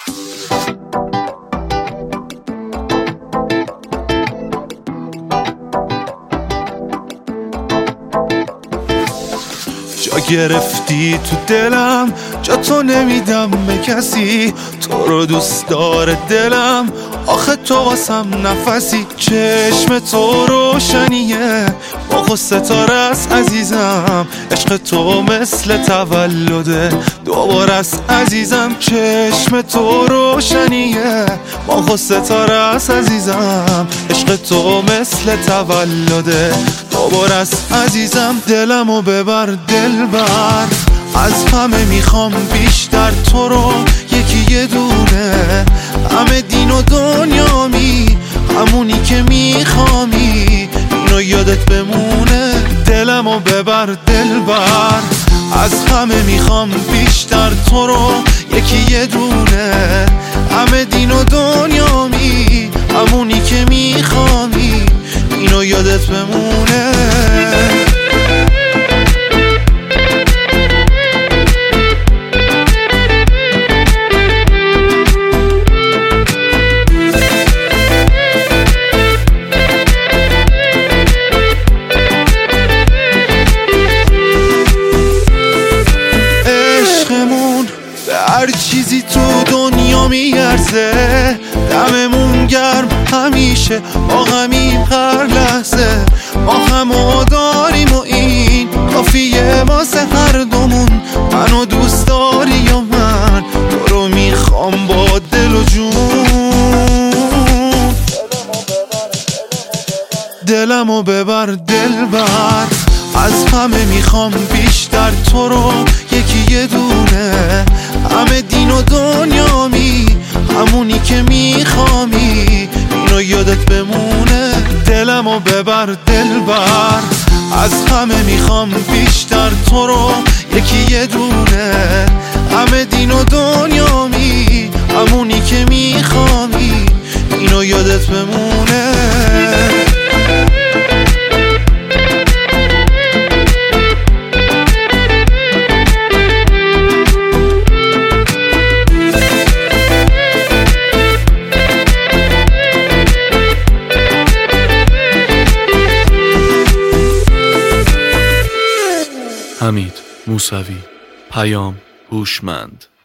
جا گرفتی تو دلم، جا تو نمیدم به کسی، تو رو دوست داره دلم، آخه تو واسم نفسی. چشم تو روشنیه ماه و ستاره است عزیزم، عشق تو مثل تولده دوباره است عزیزم. چشم تو روشنیه ماه و ستاره است عزیزم، عشق تو مثل تولده دوباره است عزیزم. دلمو ببر دلبر، از همه میخوام بیشتر تو رو، یکی یه دونه، همه دین و دنیامی، همونی که میخوامی، اینو یادت بمونه. دلمو ببر دلبر، از همه میخوام بیشتر تو رو، یکی یه دونه، همه دین و دنیامی، همونی که میخوامی، اینو یادت بمونه. هر چیزی تو دنیا میارزه، دممون گرم همیشه، با همین هر لحظه، ما همو داریم و این کافیه واسه هر دومون. منو دوست داری یا من تو رو میخوام با دل و جون. دلمو ببر دلبر، از همه میخوام بیشتر تو رو، یکی یه دونه، همه دین و دنیامی، همونی که میخوامی، اینو یادت بمونه. دلمو ببر دلبر، از همه میخوام بیشتر تو رو، یکی یه دونه، همه دین و دنیامی، همونی که میخوامی، اینو یادت بمونه. حمید موسوی، پیام هوشمند.